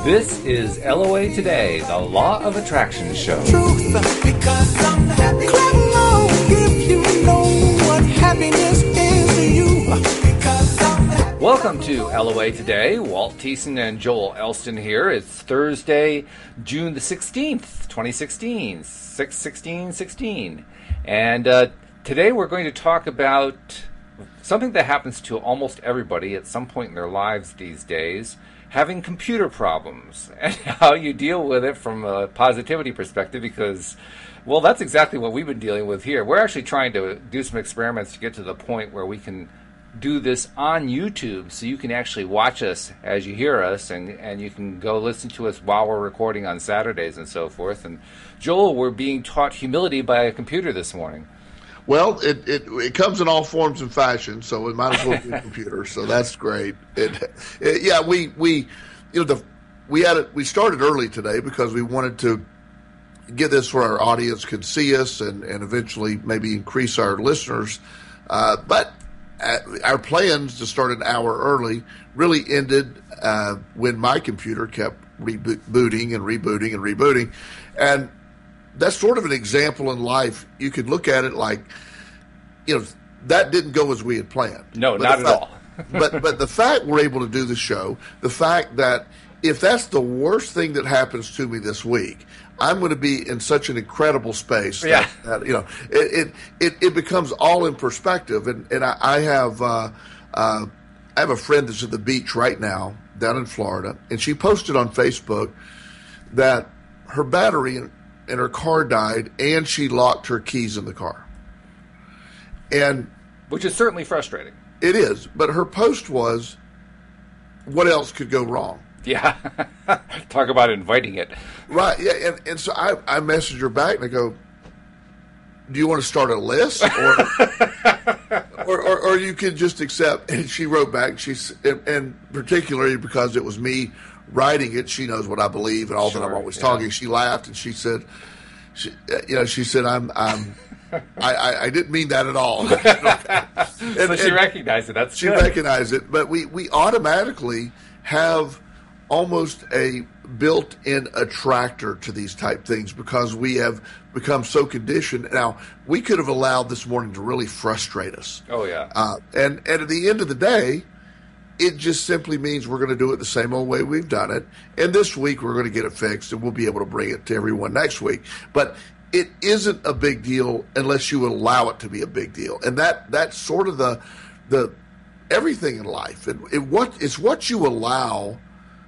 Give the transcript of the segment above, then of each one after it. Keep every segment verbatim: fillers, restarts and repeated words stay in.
This is L O A Today, the Law of Attraction show. Truth, because I'm happy. Clap along if you know what happiness is to you. Because I'm happy. Welcome to L O A Today. Walt Thiessen and Joel Elston here. It's Thursday, June the sixteenth, twenty sixteen, six sixteen sixteen. And uh, today we're going to talk about something that happens to almost everybody at some point in their lives these days, having computer problems, and how you deal with it from a positivity perspective, because, well, that's exactly what we've been dealing with here. We're actually trying to do some experiments to get to the point where we can do this on YouTube, so you can actually watch us as you hear us, and, and you can go listen to us while we're recording on Saturdays and so forth. And Joel, we're being taught humility by a computer this morning. Well, it, it it comes in all forms and fashions, so it might as well be a computer. So that's great. It, it, yeah, we we you know the we had it. We started early today because we wanted to get this where our audience could see us and, and eventually maybe increase our listeners. Uh, but our plans to start an hour early really ended uh, when my computer kept rebooting and rebooting and rebooting, and that's sort of an example in life. You could look at it like, you know, that didn't go as we had planned. No, but not at fact, all. but but the fact we're able to do the show, the fact that if that's the worst thing that happens to me this week, I'm going to be in such an incredible space that, yeah. that you know, it, it it it becomes all in perspective. And and I, I have uh, uh, I have a friend that's at the beach right now down in Florida, and she posted on Facebook that her battery in, in her car died, and she locked her keys in the car. And which is certainly frustrating. It is, but her post was, what else could go wrong? Yeah. Talk about inviting it. Right, yeah, and, and so I, I messaged her back, and I go, do you want to start a list? Or or, or, or you can just accept. And she wrote back, she's, and, and particularly because it was me writing it, she knows what I believe and all sure, that I'm always yeah. talking. She laughed, and she said, she, you know, she said, I'm, I'm, I, I, I didn't mean that at all. and, so she and recognized it. That's she good. recognized it, but we, we automatically have almost a built-in attractor to these type things because we have become so conditioned. Now, we could have allowed this morning to really frustrate us. Oh yeah. Uh, and and at the end of the day, it just simply means we're going to do it the same old way we've done it. And this week we're going to get it fixed, and we'll be able to bring it to everyone next week. But it isn't a big deal unless you allow it to be a big deal. And that that's sort of the the everything in life. It, it what it's what you allow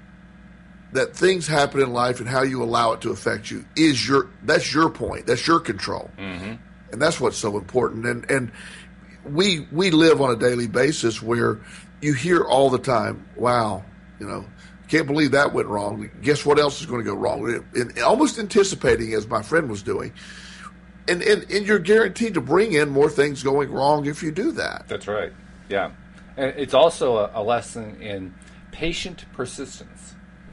that things happen in life and how you allow it to affect you is your that's your point. That's your control. Mm-hmm. And that's what's so important. And and we we live on a daily basis where you hear all the time, wow, you know, can't believe that went wrong. Guess what else is going to go wrong? And almost anticipating, as my friend was doing. And, and and you're guaranteed to bring in more things going wrong if you do that. That's right. Yeah. And it's also a, a lesson in patient persistence.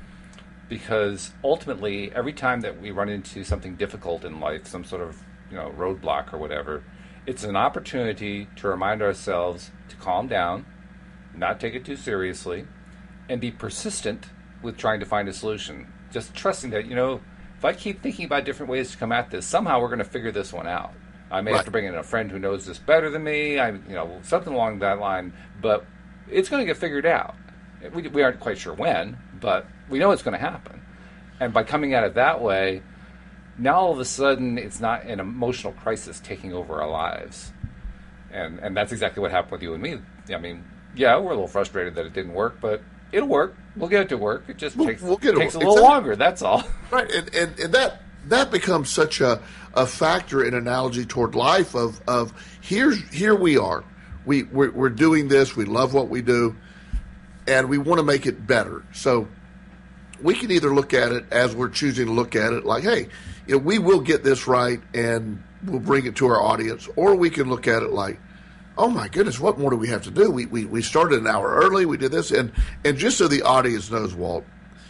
Because ultimately, every time that we run into something difficult in life, some sort of, you know, roadblock or whatever, it's an opportunity to remind ourselves to calm down, not take it too seriously, and be persistent with trying to find a solution. Just trusting that, you know, if I keep thinking about different ways to come at this, somehow we're going to figure this one out. I may right. have to bring in a friend who knows this better than me, I, you know, something along that line, but it's going to get figured out. We, we aren't quite sure when, but we know it's going to happen. And by coming at it that way, now all of a sudden it's not an emotional crisis taking over our lives. And and that's exactly what happened with you and me. I mean, yeah, we're a little frustrated that it didn't work, but it'll work. We'll get it to work. It just we'll, takes, we'll get it takes a little exactly. longer, that's all. Right, and, and, and that that becomes such a, a factor in analogy toward life of, of here's here we are. We, we're, we're doing this. We love what we do, and we want to make it better. So we can either look at it as we're choosing to look at it, like, hey, you know, we will get this right, and we'll bring it to our audience, or we can look at it like, oh my goodness, what more do we have to do? We we, we started an hour early, we did this, and, and just so the audience knows, Walt,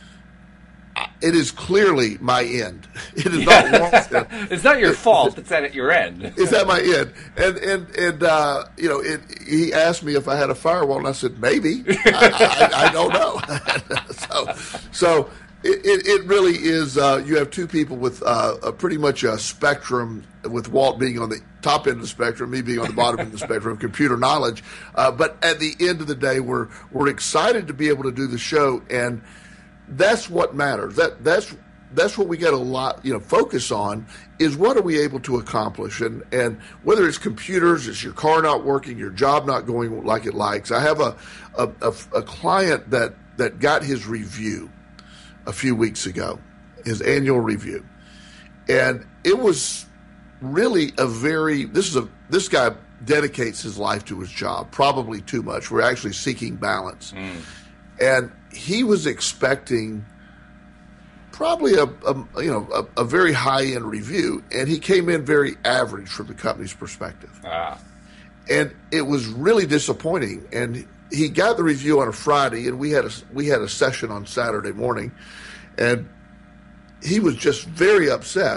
it is clearly my end. It is yeah. not Walt's end. It's not your fault. It's at your end. It's at my end. And and and uh, you know, it, he asked me if I had a firewall, and I said maybe. I, I, I don't know. so so It, it, it really is. Uh, you have two people with uh, a pretty much a spectrum, with Walt being on the top end of the spectrum, me being on the bottom end of the spectrum of computer knowledge. Uh, but at the end of the day, we're we're excited to be able to do the show, and that's what matters. That that's that's what we got a lot, you know, focus on is what are we able to accomplish, and and whether it's computers, it's your car not working, your job not going like it likes. I have a a, a, a client that that got his review a few weeks ago, his annual review. And it was really a very, this is a, this guy dedicates his life to his job, probably too much. We're actually seeking balance. Mm. And he was expecting probably a, a you know, a, a very high-end review, and he came in very average from the company's perspective. Ah. And it was really disappointing. And he got the review on a Friday, and we had a we had a session on Saturday morning, and he was just very upset.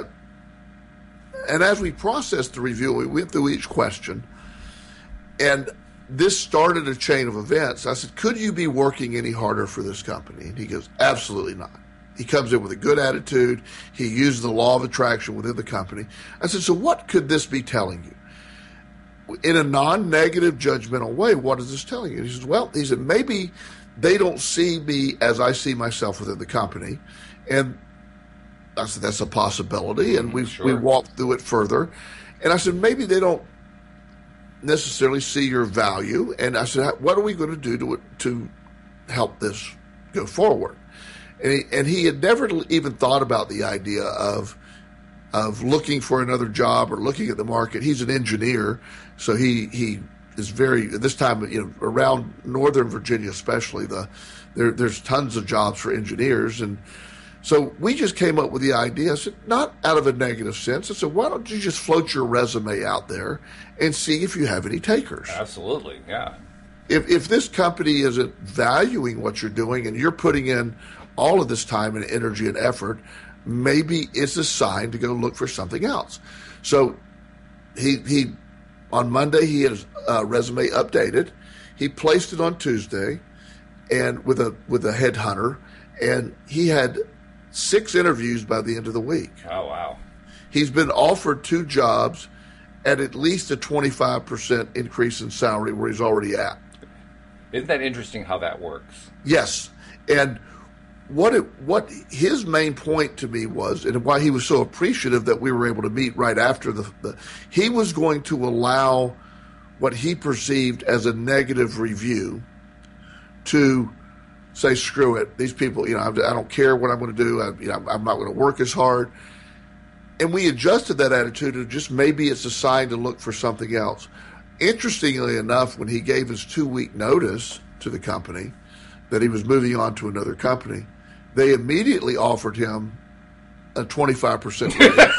And as we processed the review, we went through each question, and this started a chain of events. I said, "Could you be working any harder for this company?" And he goes, "Absolutely not." He comes in with a good attitude. He used the law of attraction within the company. I said, "So what could this be telling you? In a non-negative, judgmental way, what is this telling you?" And he says, well, he said, maybe they don't see me as I see myself within the company. And I said, that's a possibility. And we sure. we walked through it further. And I said, maybe they don't necessarily see your value. And I said, what are we going to do to to help this go forward? And he, and he had never even thought about the idea of of looking for another job or looking at the market. He's an engineer, so he he is very, this time, you know, around Northern Virginia especially, the there there's tons of jobs for engineers. And so we just came up with the idea, I said, not out of a negative sense. I said, why don't you just float your resume out there and see if you have any takers? Absolutely, yeah. If if this company isn't valuing what you're doing and you're putting in all of this time and energy and effort, maybe it's a sign to go look for something else. So he he on Monday he had his uh, resume updated. He placed it on Tuesday, and with a with a headhunter, and he had six interviews by the end of the week. Oh wow! He's been offered two jobs at at least a twenty-five percent increase in salary where he's already at. Isn't that interesting how that works? Yes, and What it, what his main point to me was, and why he was so appreciative that we were able to meet right after the, the he was going to allow what he perceived as a negative review to say, screw it, these people, you know, I, I don't care what I'm going to do, I, you know, I'm not going to work as hard. And we adjusted that attitude to just maybe it's a sign to look for something else. Interestingly enough, when he gave his two-week notice to the company that he was moving on to another company, they immediately offered him a twenty-five percent raise.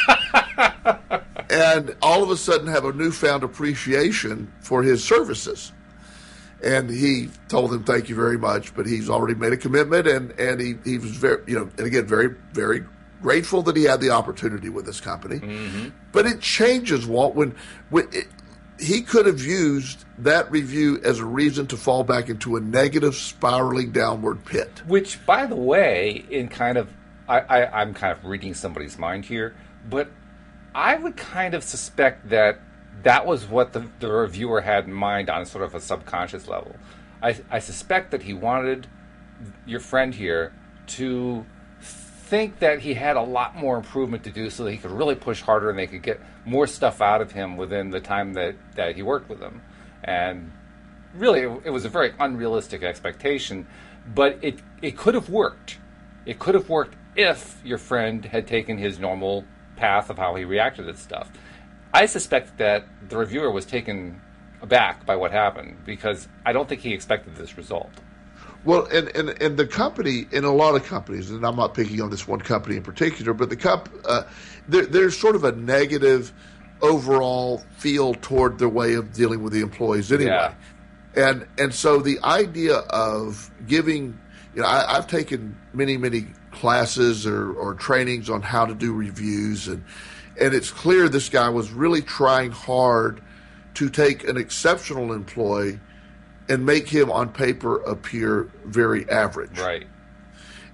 And all of a sudden have a newfound appreciation for his services. And he told them, thank you very much, but he's already made a commitment, and, and he, he was very, you know, and again, very, very grateful that he had the opportunity with this company. Mm-hmm. But it changes, Walt, when, when it, he could have used that review as a reason to fall back into a negative spiraling downward pit. Which, by the way, in kind of, I, I, I'm kind of reading somebody's mind here, but I would kind of suspect that that was what the, the reviewer had in mind on sort of a subconscious level. I, I suspect that he wanted your friend here to think that he had a lot more improvement to do so that he could really push harder and they could get more stuff out of him within the time that, that he worked with him. And really, it, it was a very unrealistic expectation, but it, it could have worked. It could have worked if your friend had taken his normal path of how he reacted to stuff. I suspect that the reviewer was taken aback by what happened because I don't think he expected this result. Well, and, and, and the company, in a lot of companies, and I'm not picking on this one company in particular, but the comp, uh, there, there's sort of a negative overall feel toward their way of dealing with the employees anyway. Yeah. And and so the idea of giving, you know, I, I've taken many, many classes or, or trainings on how to do reviews, and and it's clear this guy was really trying hard to take an exceptional employee and make him on paper appear very average. Right.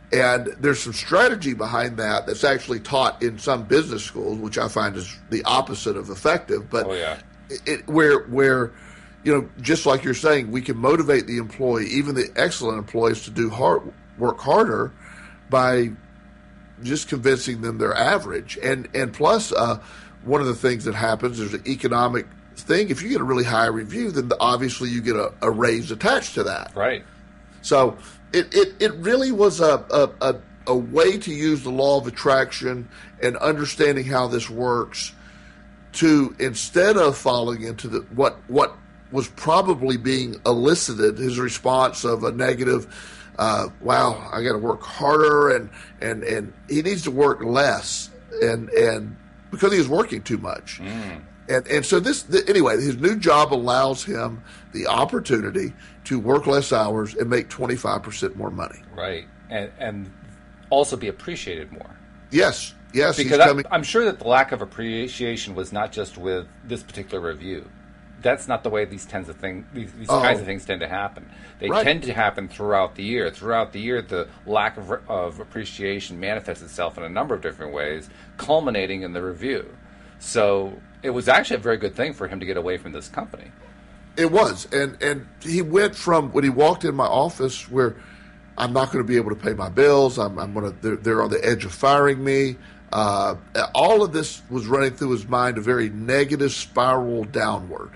And there's some strategy behind that that's actually taught in some business schools, which I find is the opposite of effective. But Oh, yeah. it, where where you know, just like you're saying, we can motivate the employee, even the excellent employees, to do hard work harder by just convincing them they're average. And and plus, uh, one of the things that happens, there's an economic thing. If you get a really high review, then obviously you get a, a raise attached to that. Right. So it, it, it really was a, a, a, a way to use the law of attraction and understanding how this works to, instead of falling into the what what was probably being elicited, his response of a negative, uh, wow, I got to work harder, and, and, and he needs to work less, and and because he was working too much. Mm. And and so this, the, anyway, his new job allows him the opportunity to work less hours and make twenty-five percent more money. Right. And and also be appreciated more. Yes, yes. Because he's coming. I, I'm sure that the lack of appreciation was not just with this particular review. That's not the way these tends of thing, these, these Oh. kinds of things tend to happen. They Right. tend to happen throughout the year. Throughout the year, the lack of, of appreciation manifests itself in a number of different ways, culminating in the review. So it was actually a very good thing for him to get away from this company. It was, and and he went from when he walked in my office where I'm not going to be able to pay my bills. I'm, I'm going to. They're, they're on the edge of firing me. Uh, all of this was running through his mind, a very negative spiral downward.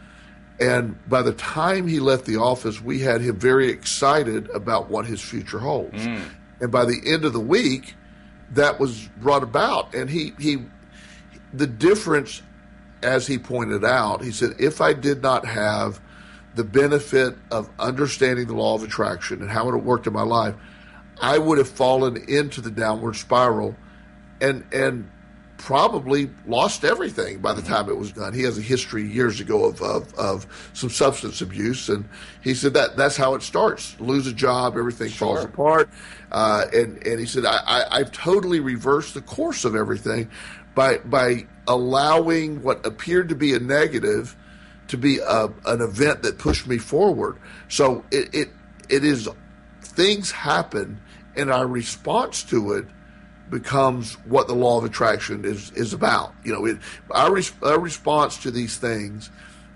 And by the time he left the office, we had him very excited about what his future holds. Mm. And by the end of the week, that was brought about. And he, he, the difference, as he pointed out, he said, if I did not have the benefit of understanding the law of attraction and how it worked in my life, I would have fallen into the downward spiral and, and, probably lost everything by the time it was done. He has a history years ago of, of, of some substance abuse, and he said that that's how it starts. Lose a job, everything Sure. falls apart. Uh, and, and he said, I, I, I've totally reversed the course of everything by by allowing what appeared to be a negative to be a, an event that pushed me forward. So it, it it is, things happen, and our response to it becomes what the law of attraction is, is about. You know, it, our, res, our response to these things,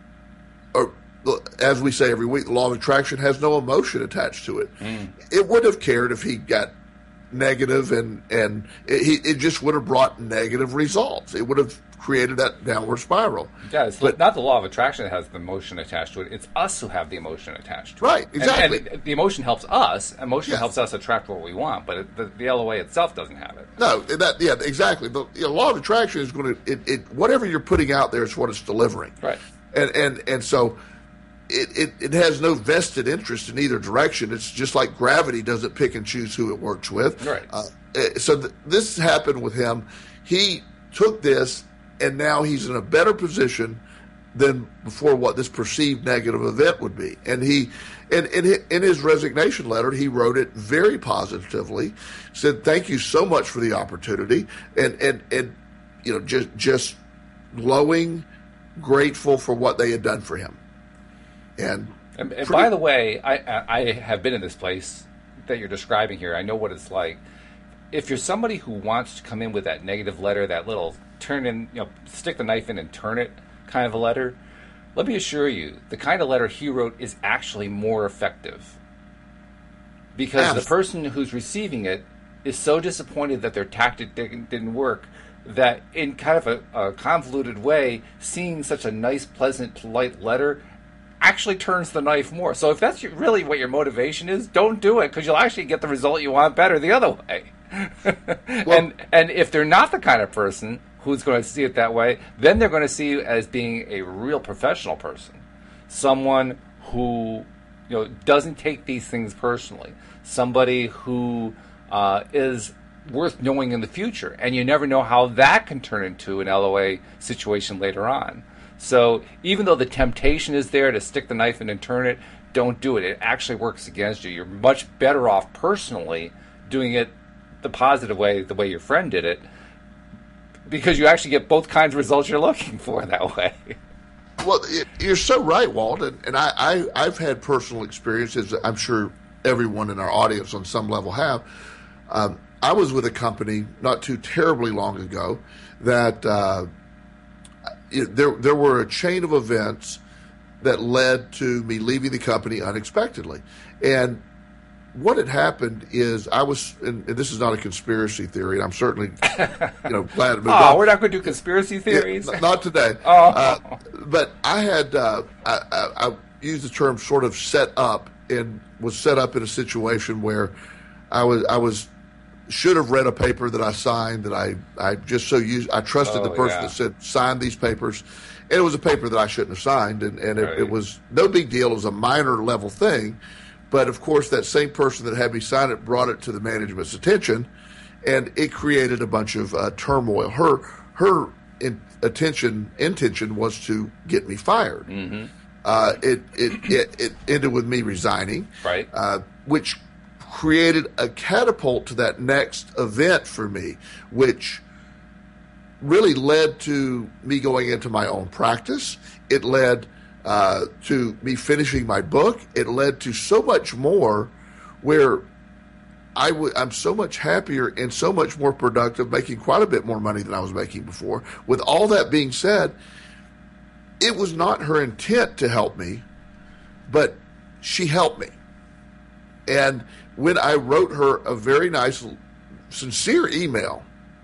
are, as we say every week, the law of attraction has no emotion attached to it. Mm. It would have cared if he got negative, and and it, it just would have brought negative results. It would have created that downward spiral. Yeah, it's But- not the law of attraction that has the emotion attached to it. It's us who have the emotion attached to it. Right, exactly. And, and the emotion helps us. Emotion Yes. helps us attract what we want, but it, the, the L O A itself doesn't have it. No, that yeah, exactly. The you know, law of attraction is going to it, it whatever you're putting out there is what it's delivering. Right. And and and so it, it, it has no vested interest in either direction. It's just like gravity doesn't pick and choose who it works with. Right. Uh, eh, so th- this happened with him. He took this, and now he's in a better position than before what this perceived negative event would be. And he, and in, in his resignation letter, he wrote it very positively. Said, "Thank you so much for the opportunity," and and and you know, just just glowing, grateful for what they had done for him. And, And, and pretty- by the way, I, I I have been in this place that you're describing here. I know what it's like. If you're somebody who wants to come in with that negative letter, that little turn in, you know, stick the knife in and turn it kind of a letter, let me assure you, the kind of letter he wrote is actually more effective. Because the Abs- person who's receiving it is so disappointed that their tactic didn't, didn't work that in kind of a, a convoluted way, seeing such a nice, pleasant, polite letter actually turns the knife more. So if that's your, really what your motivation is, don't do it, because you'll actually get the result you want better the other way. and and if they're not the kind of person who's going to see it that way, then they're going to see you as being a real professional person, someone who, you know, doesn't take these things personally, somebody who uh, is worth knowing in the future, and you never know how that can turn into an L O A situation later on. So even though the temptation is there to stick the knife in and turn it, don't do it. It actually works against you. You're much better off personally doing it the positive way, the way your friend did it, because you actually get both kinds of results you're looking for that way. Well, it, you're so right, Walt, and, and I, I, I've had personal experiences, I'm sure everyone in our audience on some level have, Um, I was with a company not too terribly long ago that uh, it, there there were a chain of events that led to me leaving the company unexpectedly. And what had happened is I was, and, and this is not a conspiracy theory, and I'm certainly, you know, glad to move oh, on. we're not going to do conspiracy theories? Yeah, not today. oh. Uh, but I had, uh, I, I, I used the term sort of set up, and was set up in a situation where I was, I was, should have read a paper that I signed that I, I just so used, I trusted Oh, the person yeah. that said, sign these papers. And it was a paper that I shouldn't have signed, and, and Right. it, it was no big deal. It was a minor level thing. But, of course, that same person that had me sign it brought it to the management's attention, and it created a bunch of uh, turmoil. Her her in, attention intention was to get me fired. Mm-hmm. Uh, it, it, it, it ended with me resigning, Right. uh, which created a catapult to that next event for me, which really led to me going into my own practice. It led uh, to me finishing my book. It led to so much more where I w- I'm so much happier and so much more productive, making quite a bit more money than I was making before. With all that being said, it was not her intent to help me, but she helped me. And when I wrote her a very nice, sincere email,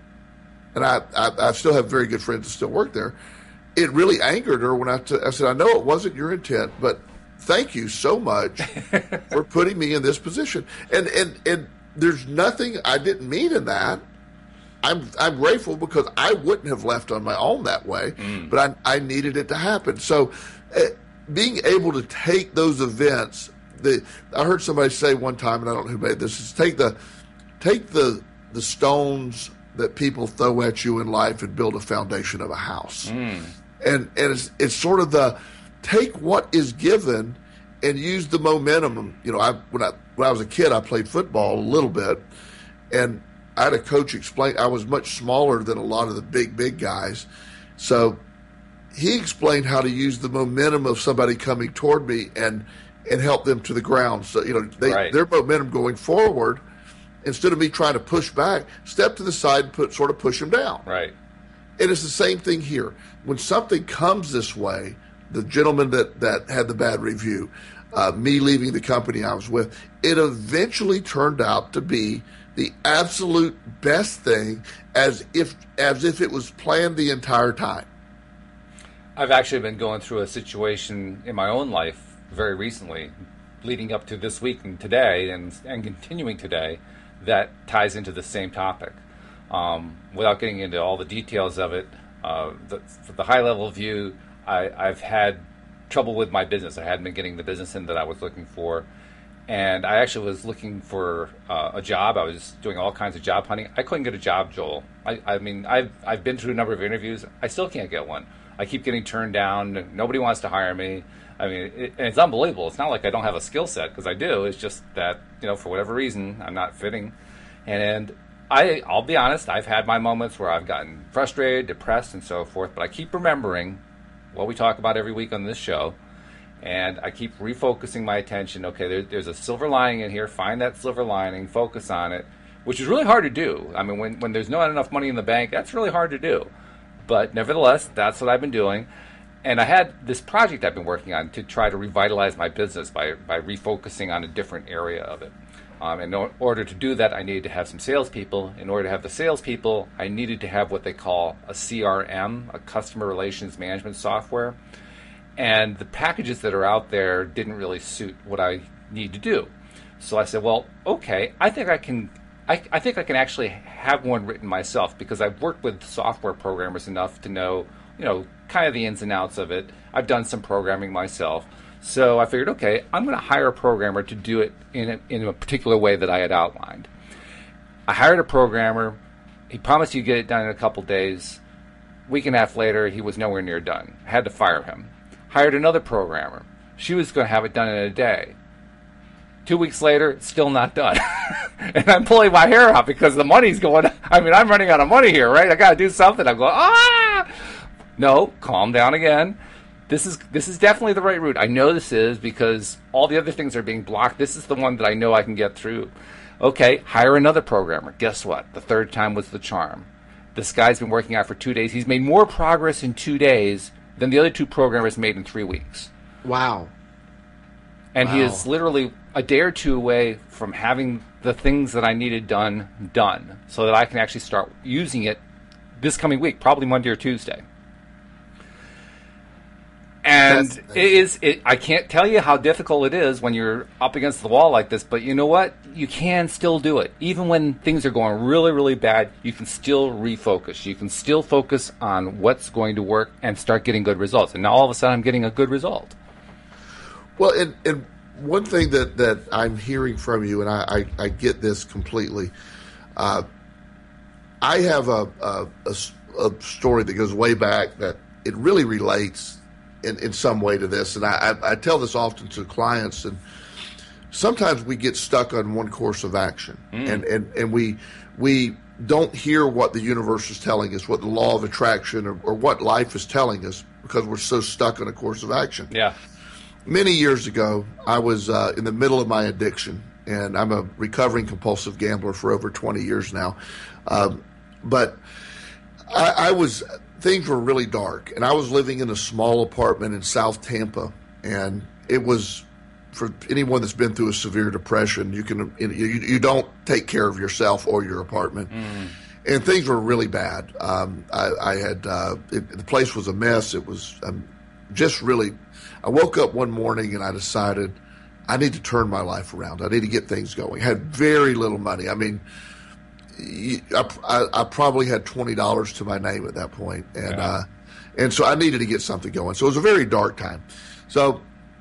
and I, I, I still have very good friends that still work there, it really angered her when I, t- I said, I know it wasn't your intent, but thank you so much for putting me in this position. And, and, and there's nothing I didn't mean in that. I'm I'm grateful because I wouldn't have left on my own that way, mm. but I, I needed it to happen. So uh, being able to take those events, the I heard somebody say one time, and I don't know who made this, is take the take the the stones that people throw at you in life and build a foundation of a house. Mm. And and it's it's sort of the take what is given and use the momentum. You know, I when I when I was a kid, I played football a little bit, and I had a coach explain. I was much smaller than a lot of the big, big guys. So he explained how to use the momentum of somebody coming toward me and and help them to the ground. So, you know, they, right. their momentum going forward, instead of me trying to push back, step to the side and put, sort of push them down. Right. And it's the same thing here. When something comes this way, the gentleman that, that had the bad review, uh, me leaving the company I was with, it eventually turned out to be the absolute best thing, as if as if it was planned the entire time. I've actually been going through a situation in my own life very recently, leading up to this week and today, and and continuing today, that ties into the same topic. Um, without getting into all the details of it, uh, the, for the high level view, I, I've had trouble with my business. I hadn't been getting the business in that I was looking for. And I actually was looking for uh, a job. I was doing all kinds of job hunting. I couldn't get a job, Joel. I, I mean, I've I've been through a number of interviews. I still can't get one. I keep getting turned down. Nobody wants to hire me. I mean, it, and it's unbelievable. It's not like I don't have a skill set, because I do. It's just that, you know, for whatever reason, I'm not fitting. And I, I'll be honest, I've had my moments where I've gotten frustrated, depressed, and so forth. But I keep remembering what we talk about every week on this show. And I keep refocusing my attention. Okay, there, there's a silver lining in here. Find that silver lining. Focus on it, which is really hard to do. I mean, when, when there's not enough money in the bank, that's really hard to do. But nevertheless, that's what I've been doing. And I had this project I've been working on to try to revitalize my business by, by refocusing on a different area of it. Um, in order to do that, I needed to have some salespeople. In order to have the salespeople, I needed to have what they call a C R M, a customer relations management software. And the packages that are out there didn't really suit what I need to do. So I said, well, okay, I think I can I, I think I can actually have one written myself, because I've worked with software programmers enough to know, you know, kind of the ins and outs of it. I've done some programming myself. So I figured, okay, I'm going to hire a programmer to do it in a, in a particular way that I had outlined. I hired a programmer. He promised he'd get it done in a couple days. Week and a half later, he was nowhere near done. I had to fire him. Hired another programmer. She was going to have it done in a day. Two weeks later, still not done. And I'm pulling my hair out because the money's going, I mean, I'm running out of money here, right? I got to do something. I'm going, ah! No, calm down again. This is this is definitely the right route. I know this is, because all the other things are being blocked. This is the one that I know I can get through. Okay, hire another programmer. Guess what? The third time was the charm. This guy's been working out for two days. He's made more progress in two days than the other two programmers made in three weeks. Wow. And wow. he is literally a day or two away from having the things that I needed done, done, so that I can actually start using it this coming week, probably Monday or Tuesday. And it is, it, I can't tell you how difficult it is when you're up against the wall like this, but you know what? You can still do it. Even when things are going really, really bad, you can still refocus. You can still focus on what's going to work and start getting good results. And now all of a sudden I'm getting a good result. Well, and, and one thing that, that I'm hearing from you, and I, I, I get this completely, uh, I have a, a, a, a story that goes way back that it really relates In, in some way to this, and I, I, I tell this often to clients, and sometimes we get stuck on one course of action, mm. and, and, and we we don't hear what the universe is telling us, what the law of attraction or, or what life is telling us, because we're so stuck on a course of action. Yeah. Many years ago, I was uh, in the middle of my addiction, and I'm a recovering compulsive gambler for over twenty years now, um, but I, I was... Things were really dark, and I was living in a small apartment in South Tampa, and it was, for anyone that's been through a severe depression, you can you, you don't take care of yourself or your apartment, mm. and things were really bad. Um, I, I had uh, it, the place was a mess. It was um, just really. I woke up one morning and I decided I need to turn my life around. I need to get things going. I had very little money. I mean. I, I, I probably had twenty dollars to my name at that point, and yeah. uh, and so I needed to get something going. So it was a very dark time. So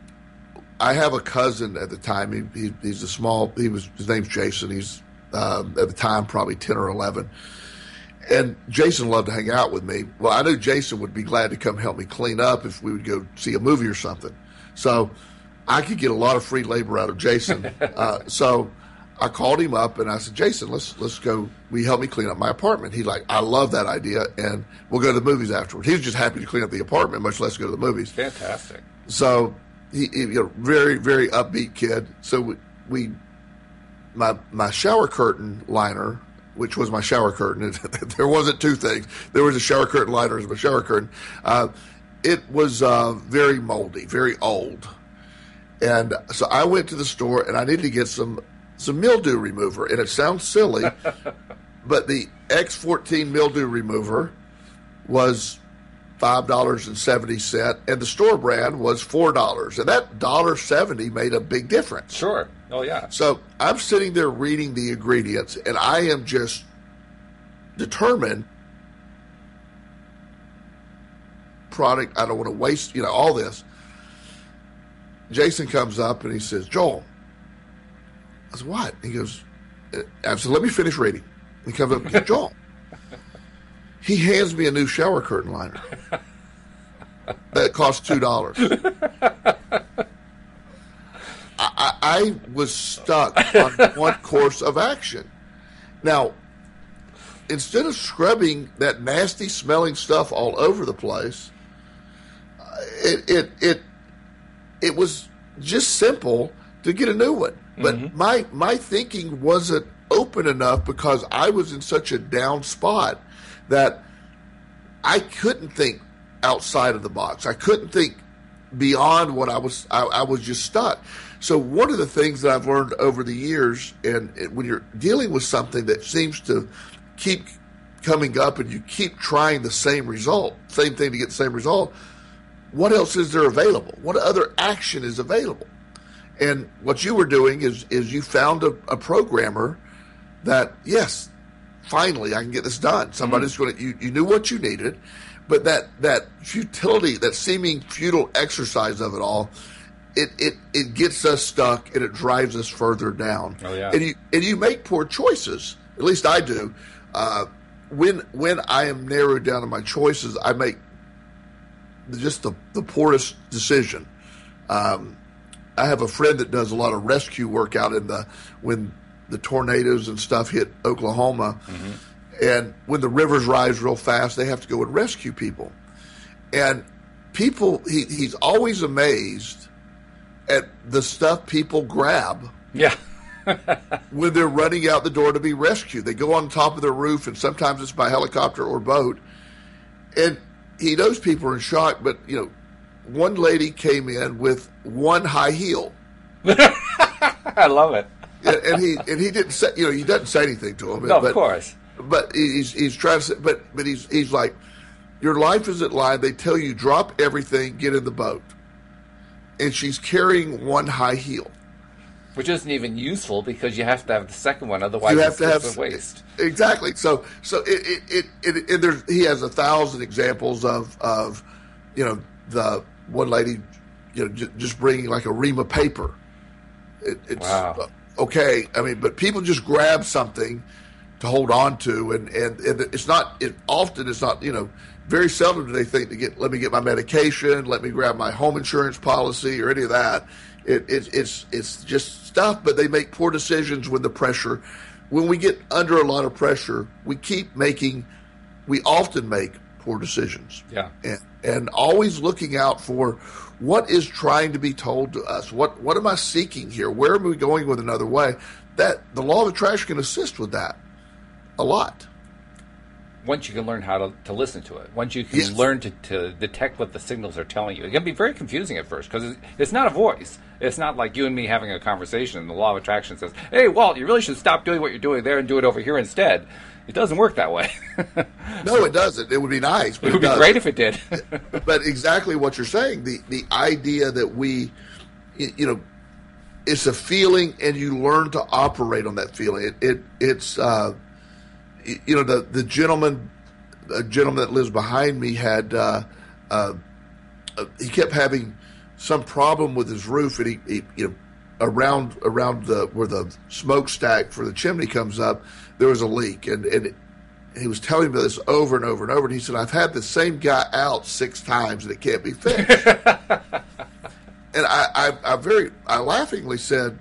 I have a cousin at the time. He, he, he's a small. He was his name's Jason. He's uh, at the time probably ten or eleven, and Jason loved to hang out with me. Well, I knew Jason would be glad to come help me clean up if we would go see a movie or something. So I could get a lot of free labor out of Jason. uh, so. I called him up and I said, Jason, let's let's go. Will you help me clean up my apartment? He's like, I love that idea, and we'll go to the movies afterwards. He was just happy to clean up the apartment, much less go to the movies. Fantastic. So he, he you know, very very upbeat kid. So we, we my my shower curtain liner, which was my shower curtain. There wasn't two things. There was a shower curtain liner as my shower curtain. Uh, it was uh, very moldy, very old, and so I went to the store and I needed to get some. Some mildew remover, and it sounds silly, but the X fourteen mildew remover was five dollars and seventy cents, and the store brand was four dollars, and that one dollar and seventy cents made a big difference. Sure. Oh, yeah. So I'm sitting there reading the ingredients, and I am just determined product, I don't want to waste, you know, all this. Jason comes up, and he says, Joel, I said, what? He goes, I said, let me finish reading. He comes up and goes, Joel. He hands me a new shower curtain liner. That cost two dollars. I, I, I was stuck on one course of action. Now, instead of scrubbing that nasty smelling stuff all over the place, it it it, it was just simple to get a new one. But mm-hmm. my my thinking wasn't open enough because I was in such a down spot that I couldn't think outside of the box. I couldn't think beyond what I was. I, I was just stuck. So one of the things that I've learned over the years, and, and when you're dealing with something that seems to keep coming up and you keep trying the same result, same thing to get the same result, what else is there available? What other action is available? And what you were doing is is you found a, a programmer that, yes, finally I can get this done. Somebody's mm-hmm. going to, you, you knew what you needed, but that, that futility, that seeming futile exercise of it all, it, it, it gets us stuck and it drives us further down. Oh, yeah. And you and you make poor choices. At least I do. Uh, when when I am narrowed down to my choices, I make just the, the poorest decision. Um I have a friend that does a lot of rescue work out in the when the tornadoes and stuff hit Oklahoma, mm-hmm. and when the rivers rise real fast, they have to go and rescue people. And people, he, he's always amazed at the stuff people grab. Yeah. when they're running out the door to be rescued. They go on top of their roof, and sometimes it's by helicopter or boat. And he knows people are in shock, but, you know, one lady came in with one high heel. I love it. and he and he didn't say, you know, he doesn't say anything to him. No, but, of course. But he's he's trying to say, but but he's he's like, your life is at line. They tell you drop everything, get in the boat, and she's carrying one high heel, which isn't even useful because you have to have the second one, otherwise you have it's to have a waste. Exactly. So so it it, it, it and there's he has a thousand examples of of you know the one lady you know j- just bringing like a ream of paper. It, it's wow. Okay. I mean, but people just grab something to hold on to, and, and, and it's not, it often it's not, you know, very seldom do they think to get, let me get my medication, let me grab my home insurance policy or any of that. It, it, it's, it's just stuff, but they make poor decisions when the pressure, when we get under a lot of pressure, we keep making, we often make poor decisions. Yeah. And, and always looking out for what is trying to be told to us. What, what am I seeking here? Where am we going with another way? That the law of attraction can assist with that. A lot. Once you can learn how to, to listen to it, once you can Yes. learn to, to detect what the signals are telling you, it can be very confusing at first because it's, it's not a voice. It's not like you and me having a conversation and the law of attraction says, hey, Walt, you really should stop doing what you're doing there and do it over here instead. It doesn't work that way. No, it doesn't. It would be nice. But It would it be great if it did. But exactly what you're saying, the, the idea that we, you know, it's a feeling and you learn to operate on that feeling. It, it It's, uh, you know, the, the gentleman, a gentleman that lives behind me had, uh, uh, he kept having some problem with his roof, and he, he you know, around around the where the smokestack for the chimney comes up, there was a leak, and and he was telling me this over and over and over, and he said, I've had the same guy out six times and it can't be fixed. And I, I, I very, I laughingly said,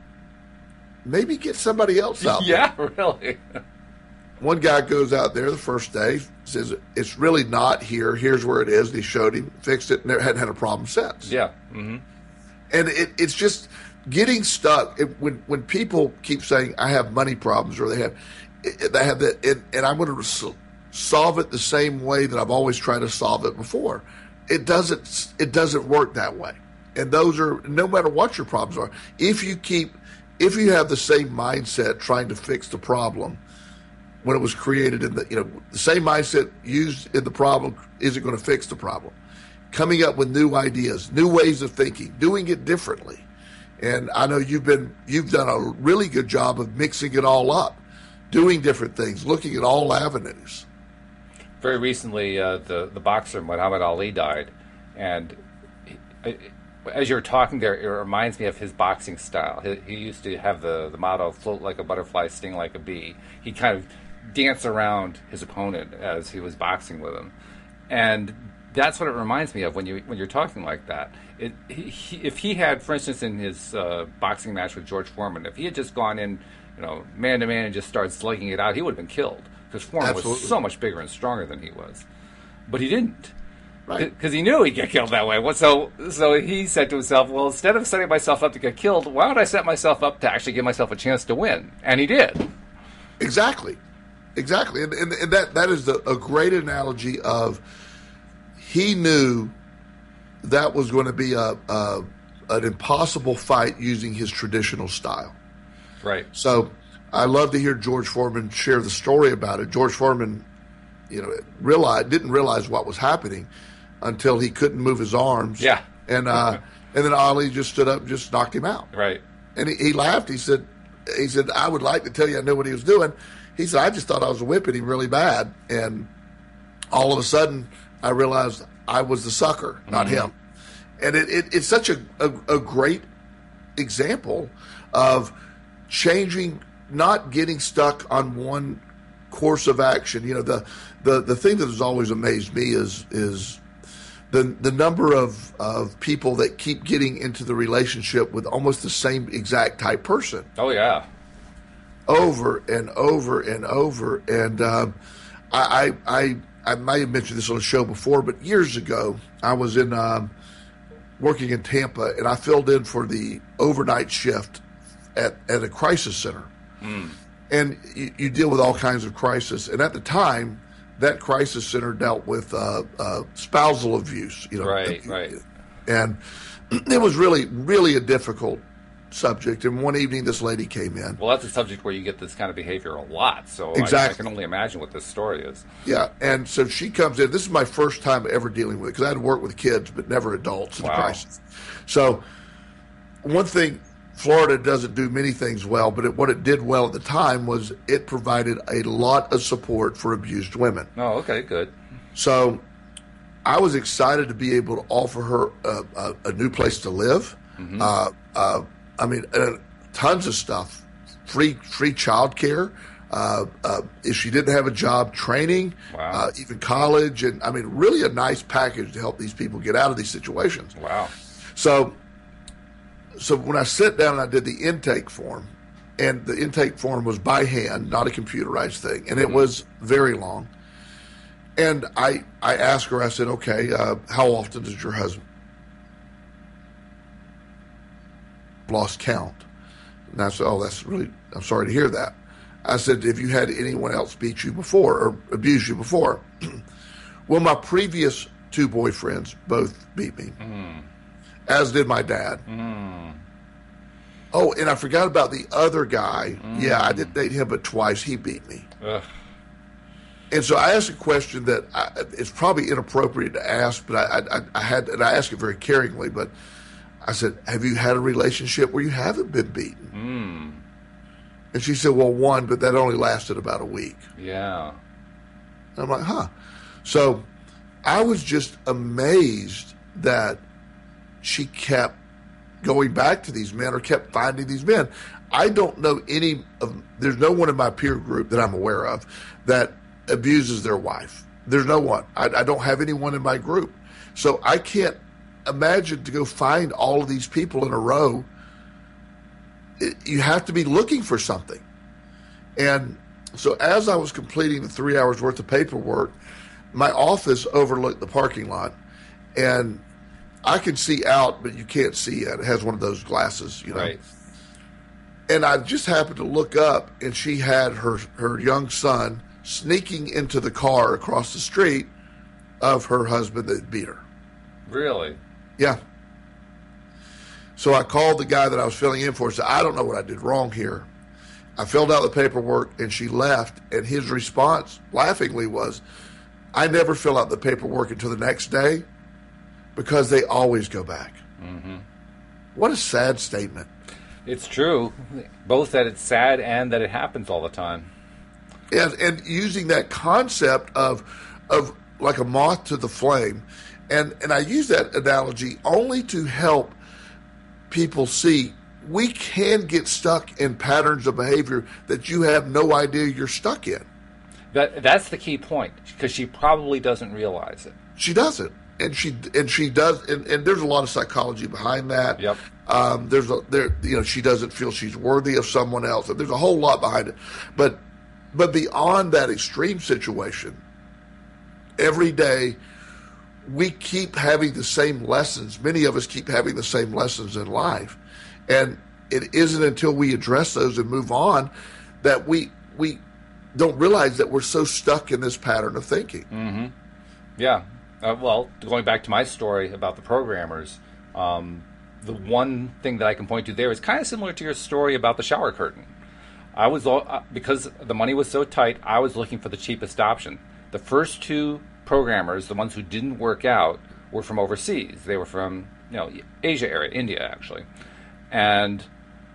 maybe get somebody else out there. Yeah, really. One guy goes out there the first day, says, it's really not here. Here's where it is. And he showed him, fixed it, and never hadn't had a problem since. Yeah. Mm-hmm. And it, it's just getting stuck. It, when when people keep saying, I have money problems, or they have, it, they have that, and, and I'm going to solve it the same way that I've always tried to solve it before. It doesn't, it doesn't work that way. And those are, no matter what your problems are, if you keep, if you have the same mindset trying to fix the problem when it was created in the, you know, the same mindset used in the problem isn't going to fix the problem. Coming up with new ideas, new ways of thinking, doing it differently. And I know you've been, you've done a really good job of mixing it all up, doing different things, looking at all avenues. Very recently, uh, the, the boxer Muhammad Ali died, and he, as you were talking there, it reminds me of his boxing style. He, he used to have the, the motto, float like a butterfly, sting like a bee. He kind of dance around his opponent as he was boxing with him, and that's what it reminds me of when you when you're talking like that. It, he, he, if he had, for instance, in his uh, boxing match with George Foreman, if he had just gone in, you know, man to man and just started slugging it out, he would have been killed because Foreman Absolutely. was so much bigger and stronger than he was. But he didn't, Right. because he knew he'd get killed that way. So so he said to himself, well, instead of setting myself up to get killed, why would I set myself up to actually give myself a chance to win? And he did. Exactly. Exactly. And, and, and that, that is the, a great analogy of he knew that was going to be a, a an impossible fight using his traditional style. Right. So I love to hear George Foreman share the story about it. George Foreman, you know, realized, didn't realize what was happening until he couldn't move his arms. Yeah. And uh, and then Ali just stood up and just knocked him out. Right. And he, he laughed. He said, he said, I would like to tell you I knew what he was doing. He said, I just thought I was whipping him really bad. And all of a sudden, I realized I was the sucker, not Mm-hmm. him. And it, it, it's such a, a, a great example of changing, not getting stuck on one course of action. You know, the, the, the thing that has always amazed me is is the the number of, of people that keep getting into the relationship with almost the same exact type person. Oh, yeah. Over and over and over. And um, I, I I I might have mentioned this on the show before, but years ago I was in um, working in Tampa, and I filled in for the overnight shift at, at a crisis center. Mm. And you, you deal with all kinds of crisis. And at the time, that crisis center dealt with uh, uh, spousal abuse. You know, right, right. And it was really, really a difficult subject. And one evening, this lady came in. Well, that's a subject where you get this kind of behavior a lot. So exactly. I, I can only imagine what this story is. Yeah, and so she comes in. This is my first time ever dealing with it because I had worked with kids, but never adults in wow. the crisis. So one thing, Florida doesn't do many things well, but it, what it did well at the time was it provided a lot of support for abused women. Oh, okay, good. So I was excited to be able to offer her a, a, a new place to live. Mm-hmm. Uh, uh, I mean, uh, tons of stuff, free free child care. Uh, uh, if she didn't have a job, training, wow. uh, even college, and I mean, really a nice package to help these people get out of these situations. Wow. So, so when I sat down and I did the intake form, and the intake form was by hand, not a computerized thing, and it mm-hmm. was very long. And I, I asked her, I said, okay, uh, how often does your husband lost count? And I said, oh, that's really, I'm sorry to hear that. I said, have you had anyone else beat you before or abuse you before? Well, my previous two boyfriends both beat me, mm. as did my dad. Mm. Oh, and I forgot about the other guy. Mm. Yeah, I did date him, but twice he beat me. Ugh. And so I asked a question that I, it's probably inappropriate to ask, but I, I, I had, and I asked it very caringly, but I said, have you had a relationship where you haven't been beaten? Mm. And she said, well, one, but that only lasted about a week. Yeah. And I'm like, huh. So I was just amazed that she kept going back to these men or kept finding these men. I don't know any of, there's no one in my peer group that I'm aware of that abuses their wife. There's no one. I, I don't have anyone in my group. So I can't imagine to go find all of these people in a row. It, you have to be looking for something. And so as I was completing the three hours worth of paperwork, my office overlooked the parking lot, and I can see out, but you can't see in. It has one of those glasses, you know. Right. And I just happened to look up, and she had her, her young son sneaking into the car across the street of her husband that beat her. Really? Yeah. So I called the guy that I was filling in for and said, I don't know what I did wrong here. I filled out the paperwork, and she left, and his response, laughingly, was, I never fill out the paperwork until the next day because they always go back. Mm-hmm. What a sad statement. It's true, both that it's sad and that it happens all the time. And, and using that concept of of like a moth to the flame, and, and I use that analogy only to help people see we can get stuck in patterns of behavior that you have no idea you're stuck in. That that's the key point, because she probably doesn't realize it. She doesn't, and she and she does, and, and there's a lot of psychology behind that. Yep. Um, there's a there, you know, she doesn't feel she's worthy of someone else. There's a whole lot behind it, but but beyond that extreme situation, every day we keep having the same lessons. Many of us keep having the same lessons in life, and it isn't until we address those and move on that we we. don't realize that we're so stuck in this pattern of thinking. Mm-hmm. Yeah. Uh, well, going back to my story about the programmers, um, the one thing that I can point to there is kind of similar to your story about the shower curtain. I was, uh, because the money was so tight, I was looking for the cheapest option. The first two programmers, the ones who didn't work out, were from overseas. They were from, you know, Asia area, India actually. And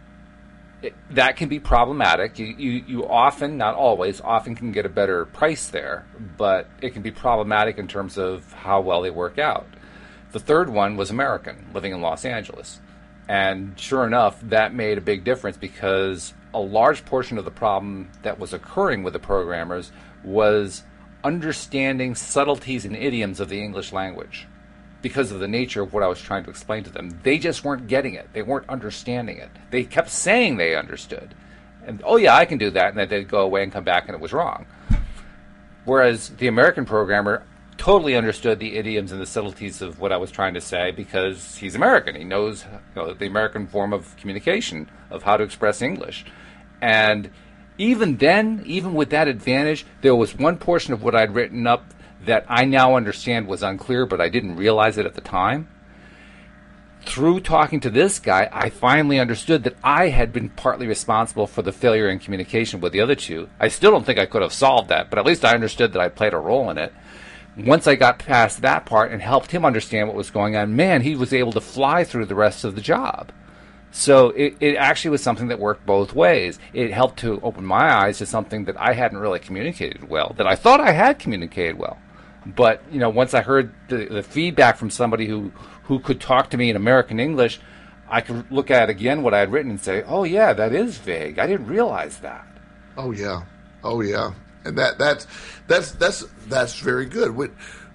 It, that can be problematic. You, you you often, not always, often can get a better price there, but it can be problematic in terms of how well they work out. The third one was American, living in Los Angeles. And sure enough, that made a big difference, because a large portion of the problem that was occurring with the programmers was understanding subtleties and idioms of the English language. Because of the nature of what I was trying to explain to them. They just weren't getting it. They weren't understanding it. They kept saying they understood. And, oh yeah, I can do that. And then they'd go away and come back and it was wrong. Whereas the American programmer totally understood the idioms and the subtleties of what I was trying to say because he's American. He knows, you know, the American form of communication, of how to express English. And even then, even with that advantage, there was one portion of what I'd written up that I now understand was unclear, but I didn't realize it at the time. Through talking to this guy, I finally understood that I had been partly responsible for the failure in communication with the other two. I still don't think I could have solved that, but at least I understood that I played a role in it. Once I got past that part and helped him understand what was going on, man, he was able to fly through the rest of the job. So it, it actually was something that worked both ways. It helped to open my eyes to something that I hadn't really communicated well, that I thought I had communicated well. But, you know, once I heard the, the feedback from somebody who, who could talk to me in American English, I could look at again what I had written and say, oh, yeah, that is vague. I didn't realize that. Oh, yeah. Oh, yeah. And that that's that's that's that's very good. What,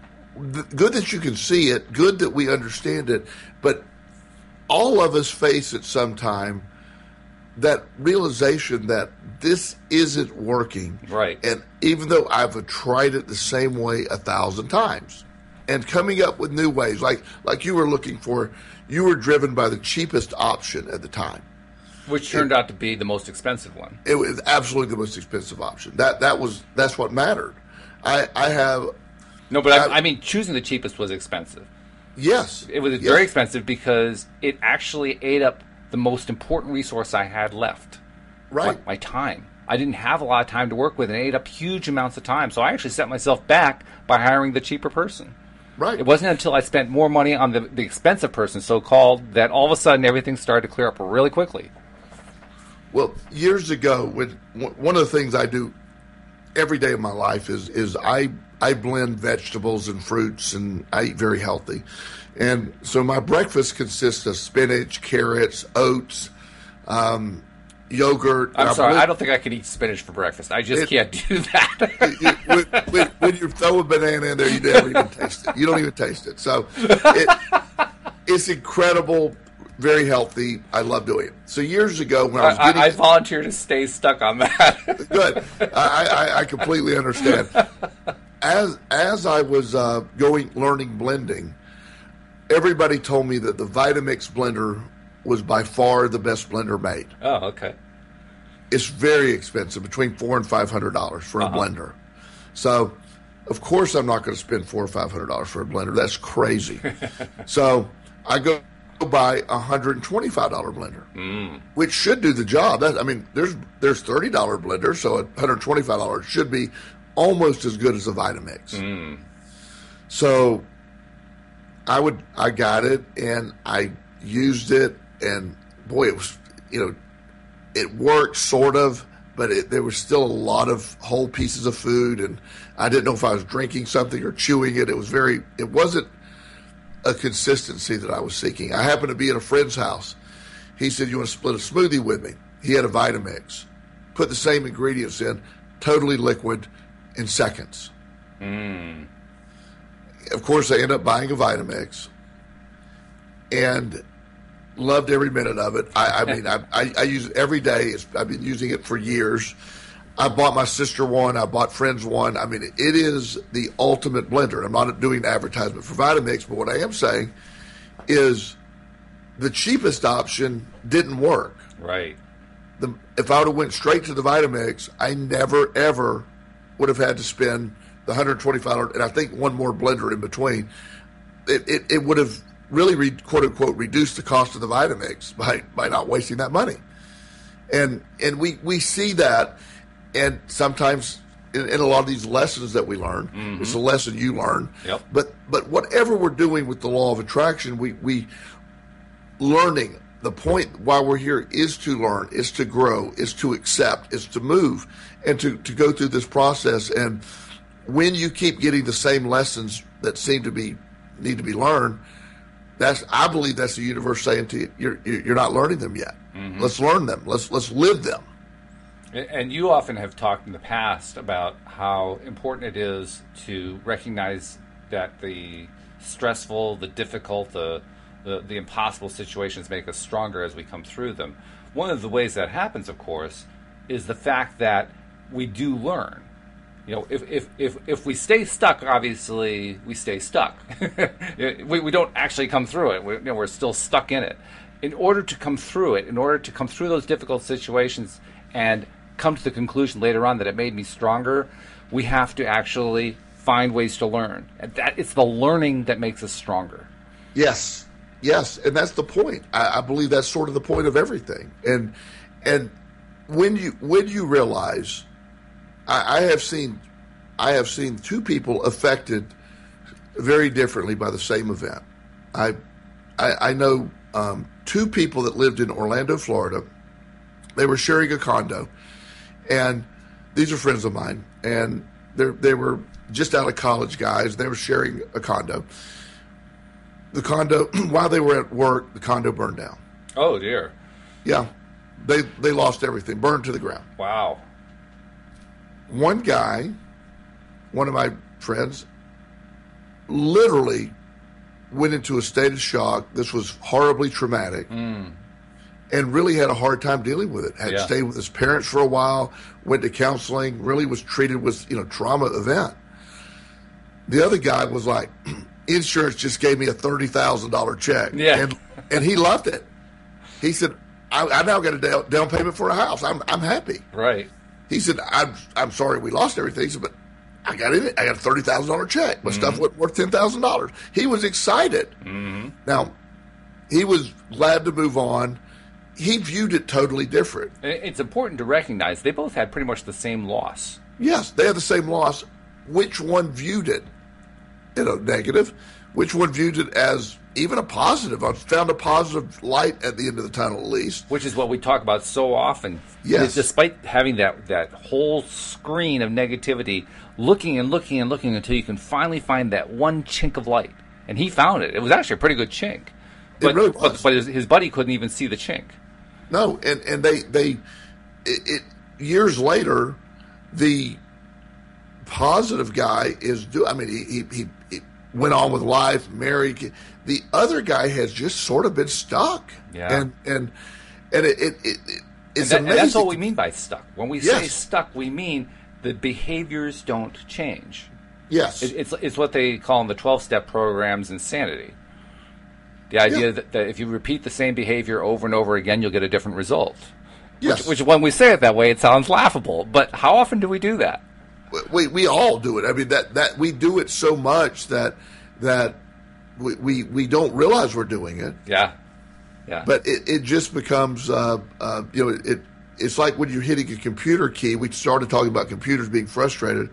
good that you can see it, good that we understand it, but all of us face at some time that realization that this isn't working. Right. And even though I've tried it the same way a thousand times and coming up with new ways, like like you were looking for, you were driven by the cheapest option at the time. Which turned it, out to be the most expensive one. It was absolutely the most expensive option. That that was that's what mattered. I, I have No, but I, I mean choosing the cheapest was expensive. Yes. It was yes. very expensive because it actually ate up the most important resource I had left. Right. My, my time. I didn't have a lot of time to work with, and it ate up huge amounts of time. So I actually set myself back by hiring the cheaper person. Right. It wasn't until I spent more money on the, the expensive person, so-called, that all of a sudden everything started to clear up really quickly. Well, years ago, when one of the things I do every day of my life is is I I blend vegetables and fruits, and I eat very healthy. And so my breakfast consists of spinach, carrots, oats, um, yogurt. I'm I sorry, believe, I don't think I could eat spinach for breakfast. I just it, can't do that. it, when, when, when you throw a banana in there, you never even taste it. You don't even taste it. So it, it's incredible, very healthy. I love doing it. So years ago when I was getting... I, I volunteer to stay stuck on that. Good. I, I, I completely understand. As as I was uh, going learning blending, everybody told me that the Vitamix blender was by far the best blender made. Oh, okay. It's very expensive, between four and five hundred dollars for uh-huh. a blender. So, of course, I'm not going to spend four or five hundred dollars for a blender. That's crazy. So I go buy a hundred and twenty-five dollar blender, mm. which should do the job. That, I mean, there's there's thirty dollar blenders, so a hundred twenty-five dollars should be almost as good as a Vitamix. Mm. So I would I got it and I used it, and boy, it was, you know, it worked sort of, but it, there was still a lot of whole pieces of food, and I didn't know if I was drinking something or chewing it. It was very, it wasn't a consistency that I was seeking. I happened to be at a friend's house. He said, "You want to split a smoothie with me?" He had a Vitamix. Put the same ingredients in, totally liquid, in seconds. Mm. Of course, I ended up buying a Vitamix and loved every minute of it. I, I mean, I, I, I use it every day. It's, I've been using it for years. I bought my sister one. I bought friends one. I mean, it is the ultimate blender. I'm not doing advertisement for Vitamix, but what I am saying is the cheapest option didn't work. Right. The, if I would have went straight to the Vitamix, I never, ever would have had to spend the one hundred twenty-five dollars, and I think one more blender in between. It, it, it would have really, re, quote unquote, reduced the cost of the Vitamix by, by not wasting that money. And and we, we see that, and sometimes in, in a lot of these lessons that we learn, mm-hmm. it's a lesson you learn. Yep. But but whatever we're doing with the law of attraction, we we learning. The point why we're here is to learn, is to grow, is to accept, is to move, and to, to go through this process. And when you keep getting the same lessons that seem to be need to be learned, that's I believe that's the universe saying to you, you're you're not learning them yet. Mm-hmm. Let's learn them. Let's let's live them. And you often have talked in the past about how important it is to recognize that the stressful, the difficult, the The, the impossible situations make us stronger as we come through them. One of the ways that happens, of course, is the fact that we do learn. You know, if if if, if we stay stuck, obviously we stay stuck. we we don't actually come through it. We, you know, we're still stuck in it. In order to come through it, in order to come through those difficult situations and come to the conclusion later on that it made me stronger, we have to actually find ways to learn. And that it's the learning that makes us stronger. Yes, yes, and that's the point. I, I believe that's sort of the point of everything. And and when you when you realize, I, I have seen, I have seen two people affected very differently by the same event. I I, I know um, two people that lived in Orlando, Florida. They were sharing a condo, and these are friends of mine, and they they were just out of college guys. They were sharing a condo. The condo, while they were at work, the condo burned down. Oh, dear. Yeah. They they lost everything, burned to the ground. Wow. One guy, one of my friends, literally went into a state of shock. This was horribly traumatic. Mm. And really had a hard time dealing with it. Had Yeah. stayed with his parents for a while, went to counseling, really was treated with, you know, trauma event. The other guy was like, insurance just gave me a thirty thousand dollars check. Yeah. And, and he loved it. He said, I, I now got a down, down payment for a house. I'm I'm happy. Right. He said, I'm I'm sorry we lost everything. He said, but I got it. I got a thirty thousand dollars check. My Mm-hmm. stuff went worth ten thousand dollars. He was excited. Mm-hmm. Now, he was glad to move on. He viewed it totally different. And it's important to recognize they both had pretty much the same loss. Yes, they had the same loss. Which one viewed it in a negative? Which one viewed it as even a positive? I found a positive light at the end of the tunnel, at least. Which is what we talk about so often. Yes. Despite having that, that whole screen of negativity, looking and looking and looking until you can finally find that one chink of light. And he found it. It was actually a pretty good chink. But, It really was. But, but his, his buddy couldn't even see the chink. No, and, and they they it, it years later, the positive guy is do. I mean, he, he he he went on with life, married. The other guy has just sort of been stuck. Yeah. And and and it, it, it, it And, it's that, and amazing. that's what we mean by stuck. When we say Yes. stuck, we mean the behaviors don't change. Yes. It, it's it's what they call in the twelve-step programs insanity. The idea Yeah. that, that if you repeat the same behavior over and over again, you'll get a different result. Yes. Which, which when we say it that way, it sounds laughable. But how often do we do that? we we all do it. I mean that that we do it so much that that we we, we don't realize we're doing it. Yeah, yeah. But it, it just becomes uh, uh, you know it it's like when you're hitting a computer key. We started talking about computers being frustrated.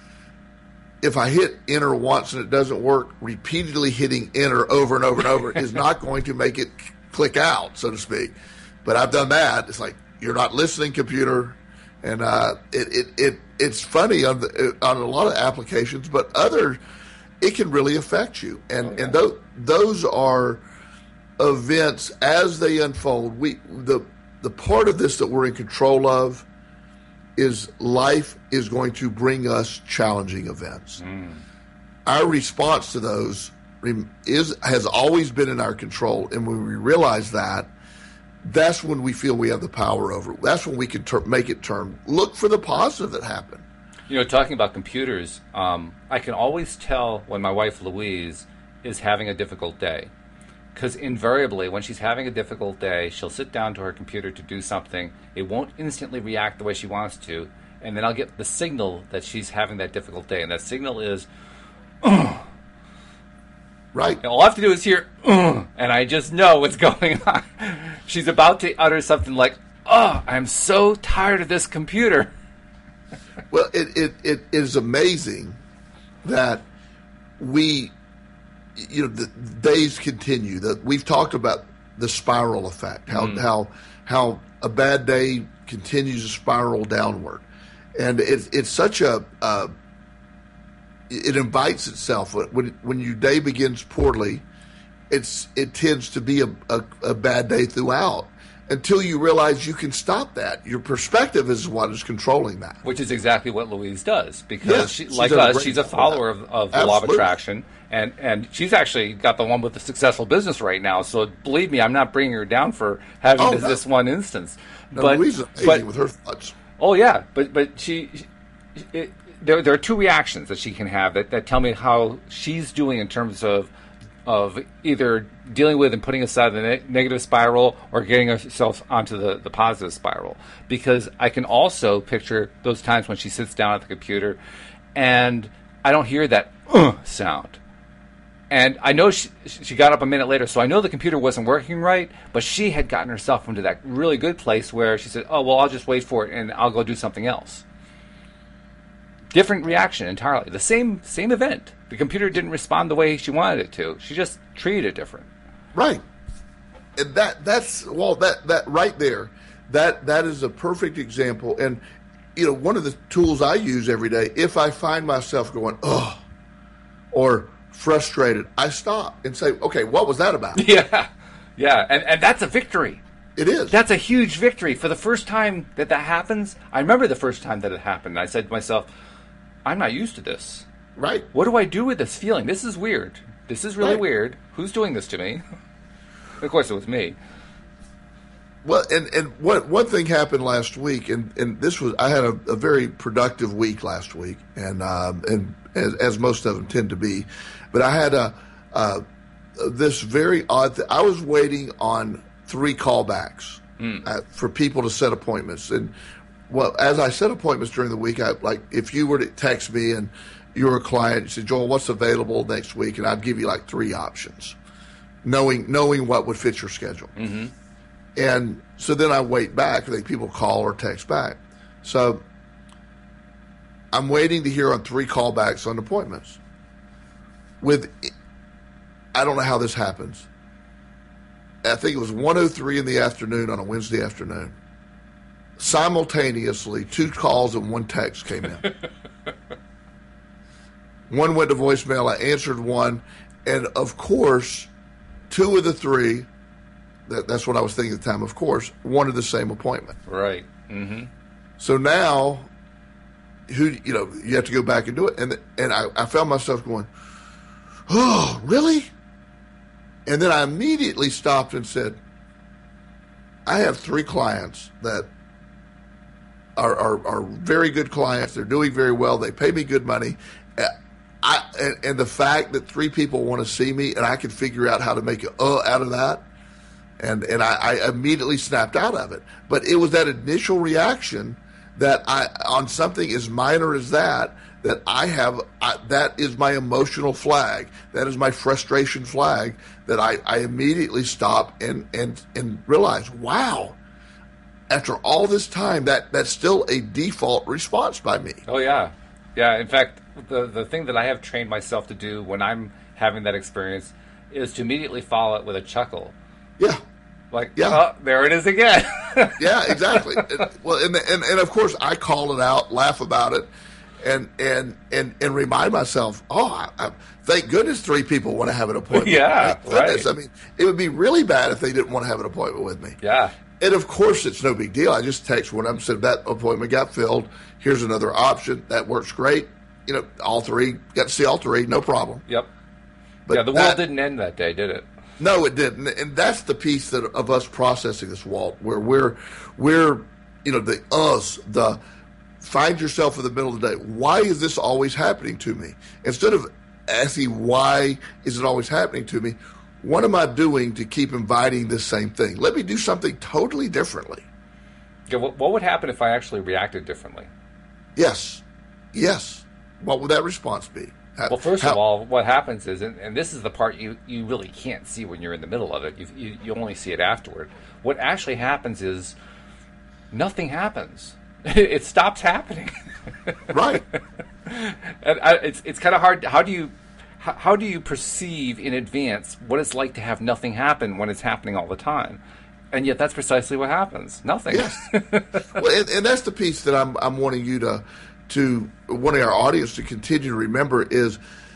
If I hit enter once and it doesn't work, repeatedly hitting enter over and over and over is not going to make it click out, so to speak. But I've done that. It's like you're not listening, computer, and uh, it, it it it's funny on the, on a lot of applications, but other it can really affect you. And Oh, yeah. and those those are events as they unfold. We the the part of this that we're in control of is life is going to bring us challenging events. Mm. Our response to those rem- is has always been in our control, and when we realize that, that's when we feel we have the power over it. That's when we can tur- make it turn. Look for the positive that happened. You know, talking about computers, um, I can always tell when my wife Louise is having a difficult day. Because invariably, when she's having a difficult day, she'll sit down to her computer to do something. It won't instantly react the way she wants to. And then I'll get the signal that she's having that difficult day. And that signal is, Right. and all I have to do is hear, "Ugh," and I just know what's going on. She's about to utter something like, oh, I'm so tired of this computer. Well, it, it, it is amazing that we, you know, the days continue. That we've talked about the spiral effect, how how how a bad day continues to spiral downward, and it's it's such a uh, it invites itself when when your day begins poorly. It's it tends to be a, a, a bad day throughout until you realize you can stop that. Your perspective is what is controlling that. Which is exactly what Louise does, because Yes, she, she's like done a us, great she's a job of follower that. of, of the law of Absolutely. attraction, and, and she's actually got the one with the successful business right now. So believe me, I'm not bringing her down for having Oh, this, no. this one instance. No, but Louise is amazing but with her thoughts. oh yeah, but but she, it, there, there are two reactions that she can have that, that tell me how she's doing in terms of of either dealing with and putting aside the ne- negative spiral or getting herself onto the, the positive spiral. Because I can also picture those times when she sits down at the computer and I don't hear that uh, sound. And I know she, she got up a minute later, so I know the computer wasn't working right, but she had gotten herself into that really good place where she said, oh, well, I'll just wait for it and I'll go do something else. Different reaction entirely. The same same event. The computer didn't respond the way she wanted it to. She just treated it different. Right. And that that's well that that right there, that that is a perfect example. And you know, one of the tools I use every day, if I find myself going, oh, or frustrated, I stop and say, okay, what was that about? Yeah. Yeah. And and that's a victory. It is. That's a huge victory. For the first time that that happens, I remember the first time that it happened. I said to myself, I'm not used to this. Right. What do I do with this feeling? This is weird. This is really Right. weird. Who's doing this to me? Of course, it was me. Well, and, and one, one thing happened last week, and, and this was, I had a, a very productive week last week, and um, and as, as most of them tend to be, but I had a, uh, this very odd thing. I was waiting on three callbacks mm. uh, for people to set appointments. And well, as I set appointments during the week, I like if you were to text me and you were a client, you said, Joel, what's available next week? And I'd give you like three options, knowing knowing what would fit your schedule. Mm-hmm. And so then I wait back. I think people call or text back. So I'm waiting to hear on three callbacks on appointments. With, I don't know how this happens. I think it was one oh three in the afternoon on a Wednesday afternoon. Simultaneously, two calls and one text came in. One went to voicemail. I answered one. And, of course, two of the three, that, that's what I was thinking at the time, of course, wanted the same appointment. Right. Mm-hmm. So now, who you know, you have to go back and do it. And, and I, I found myself going, oh, really? And then I immediately stopped and said, I have three clients that are, are, are very good clients. They're doing very well. They pay me good money. I, and, and the fact that three people want to see me and I can figure out how to make an uh out of that, and, and I, I immediately snapped out of it. But it was that initial reaction that I, on something as minor as that, that I have, I, that is my emotional flag. That is my frustration flag that I, I immediately stop and, and, and realize, wow, after all this time, that, that's still a default response by me. Oh, yeah. Yeah, in fact, the, the thing that I have trained myself to do when I'm having that experience is to immediately follow it with a chuckle. Yeah. Like, yeah. oh, there it is again. Yeah, exactly. Well, and, and, and of course, I call it out, laugh about it, and and and, and remind myself, oh, I, I, thank goodness three people want to have an appointment. Yeah, right. I mean, it would be really bad if they didn't want to have an appointment with me. Yeah. And of course, it's no big deal. I just text when I'm said that appointment got filled. Here's another option that works great. You know, all three got to see all three, no problem. Yep. But yeah, the that, world didn't end that day, did it? No, it didn't. And that's the piece that of us processing this, Walt, where we're we're you know the us the find yourself in the middle of the day. Why is this always happening to me? Instead of asking why is it always happening to me, what am I doing to keep inviting this same thing? Let me do something totally differently. Yeah, what, what would happen if I actually reacted differently? Yes. Yes. What would that response be? How, well, first how, of all, what happens is, and, and this is the part you, you really can't see when you're in the middle of it. You, you, you only see it afterward. What actually happens is nothing happens. It stops happening. Right. And I, it's it's kind of hard. How do you how, how do you perceive in advance what it's like to have nothing happen when it's happening all the time? And yet, that's precisely what happens. Nothing. Yes. Well, and, and that's the piece that I'm I'm wanting you to to wanting our audience to continue to remember is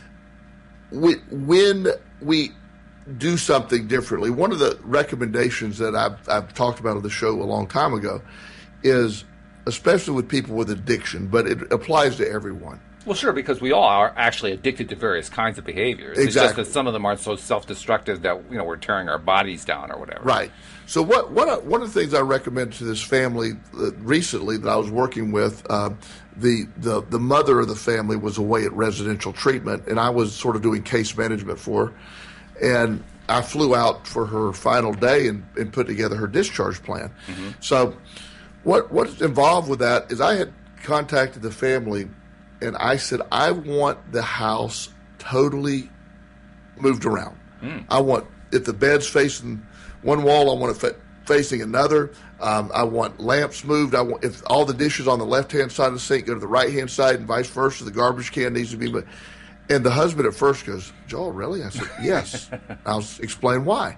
we, when we do something differently. One of the recommendations that I've I've talked about on the show a long time ago is, especially with people with addiction, but it applies to everyone, Well, sure, because we all are actually addicted to various kinds of behaviors. It's just Exactly. that some of them aren't so self-destructive that, you know, we're tearing our bodies down or whatever. Right. So what, what I- one of the things I recommend to this family uh, recently that I was working with, uh, the, the the mother of the family was away at residential treatment, and I was sort of doing case management for her. And I flew out for her final day and, and put together her discharge plan. Mm-hmm. So what what's involved with that is I had contacted the family, and I said, I want the house totally moved around. Mm. I want, if the bed's facing one wall, I want it fa- facing another. Um, I want lamps moved. I want, if all the dishes on the left-hand side of the sink go to the right-hand side and vice versa, the garbage can needs to be moved. And the husband at first goes, Joel, really? I said, yes. I'll s- explain why.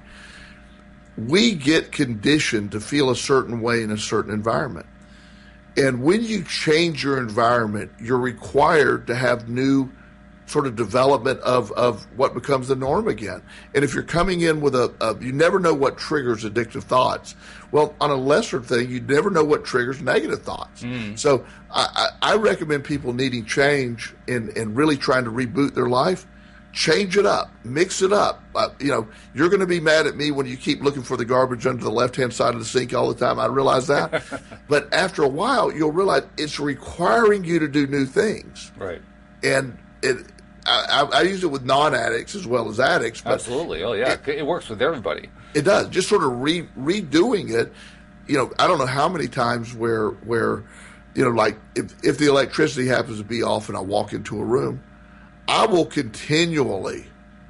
We get conditioned to feel a certain way in a certain environment. And when you change your environment, you're required to have new sort of development of, of what becomes the norm again. And if you're coming in with a, a, you never know what triggers addictive thoughts. Well, on a lesser thing, you never know what triggers negative thoughts. Mm. So I, I I recommend people needing change and, and really trying to reboot their life. Change it up, mix it up. Uh, you know, you're going to be mad at me when you keep looking for the garbage under the left-hand side of the sink all the time. I realize that. But after a while, you'll realize it's requiring you to do new things. Right. And it, I, I, I use it with non-addicts as well as addicts. But Absolutely. Oh, yeah. It, it works with everybody. it does. Just sort of re, redoing it. You know, I don't know how many times where, where you know, like if, if the electricity happens to be off and I walk into a room, I will continually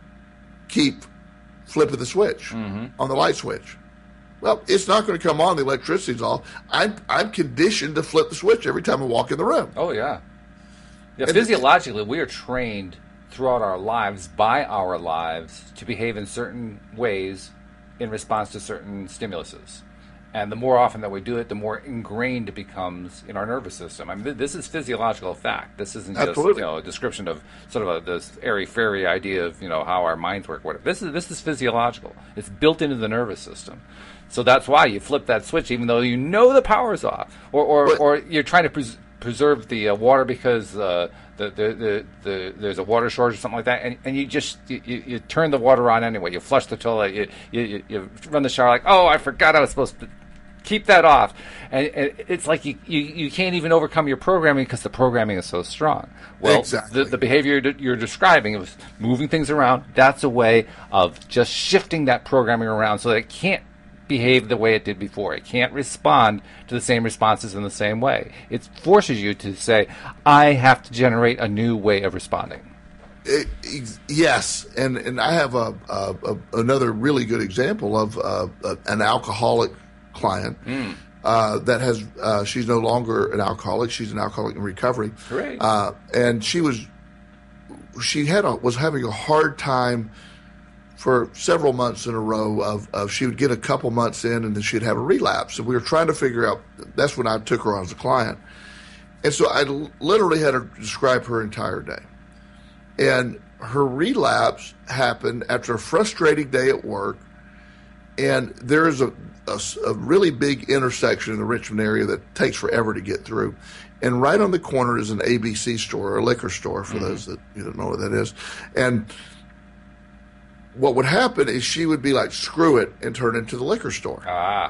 keep flipping the switch Mm-hmm. on the light switch. Well, it's not going to come on. The electricity's off. I'm I'm conditioned to flip the switch every time I walk in the room. Oh, yeah. Yeah, And- physiologically, we are trained throughout our lives, by our lives, to behave in certain ways in response to certain stimuluses. And the more often that we do it, the more ingrained it becomes in our nervous system. I mean, th- this is physiological fact. This isn't just Absolutely. you know a description of sort of a, this airy-fairy idea of you know how our minds work. Whatever. This is this is physiological. It's built into the nervous system. So that's why you flip that switch, even though you know the power's off, or or, But- or you're trying to pres- preserve the uh, water because uh, the, the, the, the there's a water shortage or something like that, and, and you just you, you, you turn the water on anyway. You flush the toilet. You, you you you run the shower like, oh, I forgot I was supposed to keep that off, and, and it's like you, you, you can't even overcome your programming because the programming is so strong. Well, Exactly. the, the behavior that you're describing of moving things around, that's a way of just shifting that programming around so that it can't behave the way it did before. It can't respond to the same responses in the same way. It forces you to say, I have to generate a new way of responding. It, ex- yes, and, and I have a, a, a another really good example of uh, a, an alcoholic client uh, that has uh, she's no longer an alcoholic. She's an alcoholic in recovery. Great. Uh, and she was she had a, was having a hard time for several months in a row of, of she would get a couple months in and then she'd have a relapse. And we were trying to figure out, that's when I took her on as a client. And so I l- literally had her describe her entire day. And her relapse happened after a frustrating day at work. And there is a, a s- a really big intersection in the Richmond area that takes forever to get through. And right on the corner is an A B C store, or a liquor store, for those that you don't know what that is. And what would happen is she would be like, screw it, and turn into the liquor store. Ah,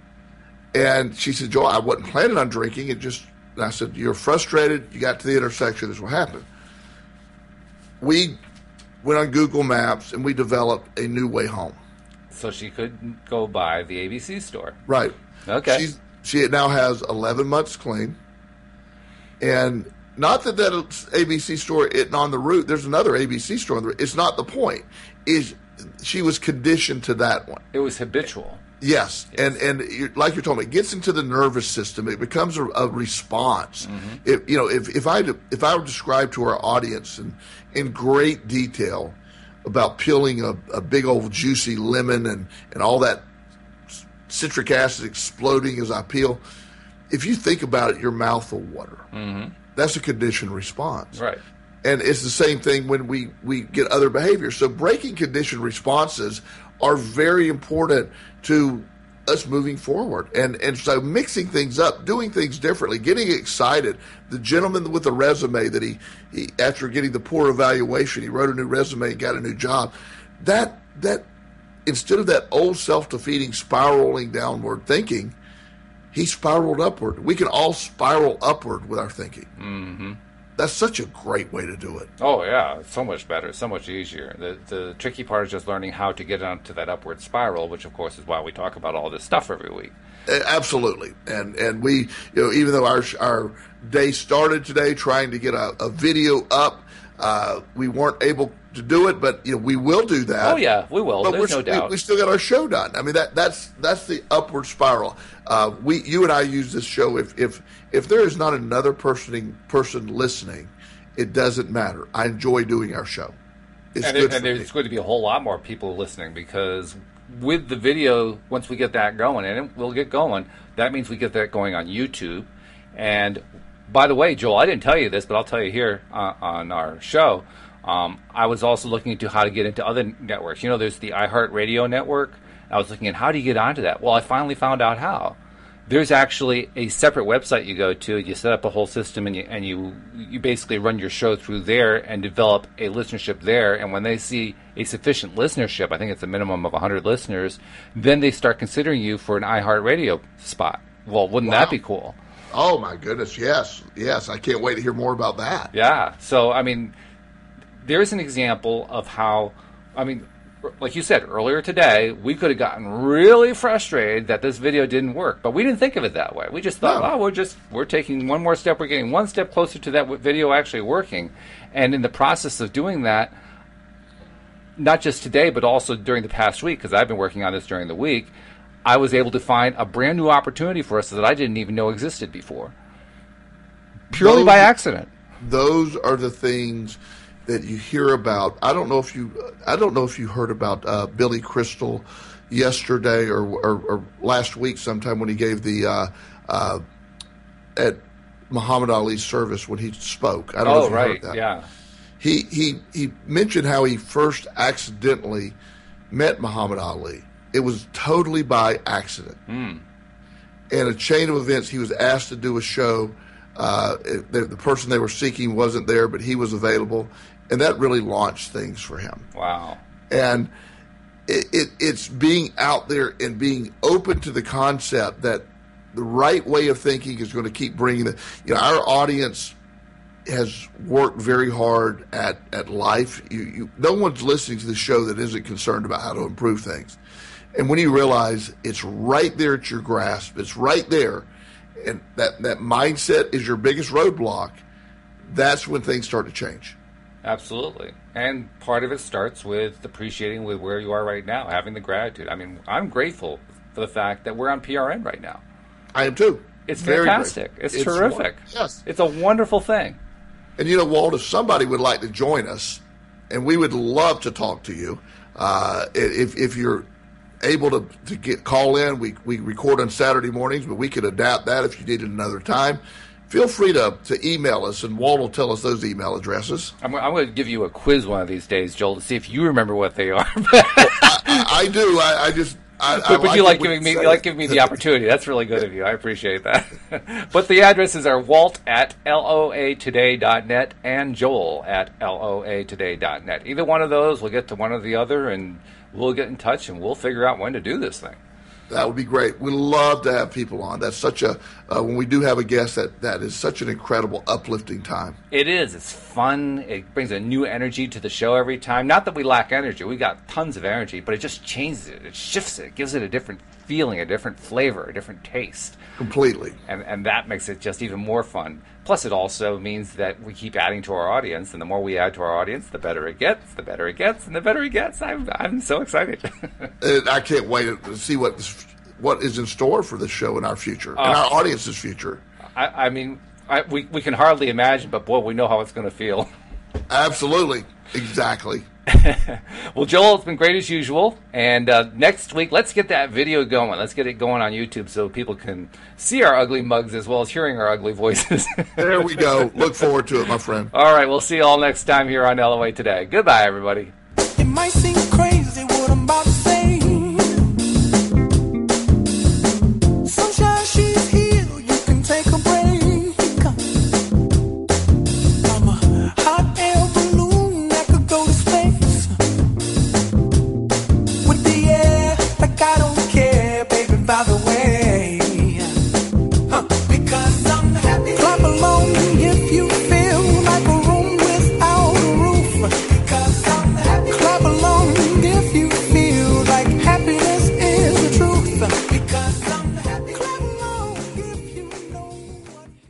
And she said, Joel, I wasn't planning on drinking. It just, and I said, you're frustrated. You got to the intersection. This is what happened. We went on Google Maps and we developed a new way home. so she could go by the A B C store. Right. Okay. She's, she now has eleven months clean. And not that that A B C store isn't on the route. There's another A B C store on the route. It's not the point. Is she was conditioned to that one. It was habitual. Yes, and and you like you're talking about, it gets into the nervous system. It becomes a, a response. If you know, if if I if I would describe to our audience in in great detail about peeling a, a big old juicy lemon and and all that citric acid exploding as I peel, if you think about it, your mouth will water. Mm-hmm. That's a conditioned response, Right. and it's the same thing when we, we get other behaviors. So breaking conditioned responses are very important to us moving forward. And and so mixing things up, doing things differently, getting excited. The gentleman with the resume that he, he after getting the poor evaluation, he wrote a new resume and got a new job. That that instead of that old self-defeating spiraling downward thinking, he spiraled upward. We can all spiral upward with our thinking. Mm-hmm. That's such a great way to do it. Oh, yeah. It's so much better, so much easier. The the tricky part is just learning how to get onto that upward spiral, which, of course, is why we talk about all this stuff every week. Absolutely. And and we, you know, even though our our day started today trying to get a, a video up, uh, we weren't able to do it, but you know we will do that. Oh yeah, we will. But There's we're, no doubt. We, we still got our show done. I mean that that's that's the upward spiral. Uh, we you and I use this show. If if if there is not another person person listening, it doesn't matter. I enjoy doing our show. It's and good it, and for there's me. going to be a whole lot more people listening because with the video, once we get that going, and we'll get going, that means we get that going on YouTube. And by the way, Joel, I didn't tell you this, but I'll tell you here uh, on our show. Um, I was also looking into how to get into other networks. You know, there's the iHeartRadio network. I was looking at how do you get onto that. Well, I finally found out how. There's actually a separate website you go to. You set up a whole system, and you and you you basically run your show through there and develop a listenership there. And when they see a sufficient listenership, I think it's a minimum of one hundred listeners, then they start considering you for an iHeartRadio spot. Well, wouldn't Wow. that be cool? Oh my goodness, yes, yes. I can't wait to hear more about that. Yeah. So, I mean, there's an example of how, I mean, like you said earlier today, we could have gotten really frustrated that this video didn't work, but we didn't think of it that way. We just thought, No. oh, we're just, we're taking one more step, we're getting one step closer to that video actually working. And in the process of doing that, not just today, but also during the past week, because I've been working on this during the week, I was able to find a brand new opportunity for us that I didn't even know existed before. Purely Those- by accident. Those are the things that you hear about. I don't know if you, I don't know if you heard about uh, Billy Crystal yesterday or, or, or last week sometime when he gave the uh, uh, at Muhammad Ali's service when he spoke. I don't know Oh, if you right. heard that. Yeah. He he he mentioned how he first accidentally met Muhammad Ali. It was totally by accident. Mm. In a chain of events, he was asked to do a show. Uh, it- the, the person they were seeking wasn't there, but he was available, and that really launched things for him. Wow. And it, it, it's being out there and being open to the concept that the right way of thinking is going to keep bringing the. You know, our audience has worked very hard at at life. You, you, no one's listening to the show that isn't concerned about how to improve things. And when you realize it's right there at your grasp, it's right there, and that, that mindset is your biggest roadblock, that's when things start to change. Absolutely. And part of it starts with appreciating with where you are right now, having the gratitude. I mean, I'm grateful for the fact that we're on P R N right now. I am too. It's Very fantastic. grateful. It's, terrific. wonderful. Yes. It's a wonderful thing. And you know, Walt, if somebody would like to join us, and we would love to talk to you, uh, if if you're able to, to get call in, we we record on Saturday mornings, but we could adapt that if you needed another time. Feel free to, to email us, and Walt will tell us those email addresses. I'm, I'm going to give you a quiz one of these days, Joel, to see if you remember what they are. I, I do. I, I just. I, I But, but you like it when giving me say you like it. giving me the opportunity. That's really good of you. I appreciate that. But the addresses are Walt at loa today dot net and Joel at loa today dot net. Either one of those, we'll get to one or the other, and we'll get in touch, and we'll figure out when to do this thing. That would be great. We love to have people on. That's such a uh, when we do have a guest, that that is such an incredible, uplifting time. It is. It's fun. It brings a new energy to the show every time. Not that we lack energy. We got tons of energy, but it just changes it. It shifts it. It gives it a different feeling, a different flavor, a different taste. Completely. And and that makes it just even more fun. Plus, it also means that we keep adding to our audience, and the more we add to our audience, the better it gets, the better it gets, and the better it gets. I'm, I'm so excited. And I can't wait to see what what is in store for this show in our future, Uh, and our audience's future. I, I mean, I, we, we can hardly imagine, but boy, we know how it's going to feel. Absolutely. Exactly. Well, Joel, it's been great as usual. And uh, next week, let's get that video going. Let's get it going on YouTube so people can see our ugly mugs as well as hearing our ugly voices. There we go. Look forward to it, my friend. All right, we'll see you all next time here on L O A Today. Goodbye, everybody. It might seem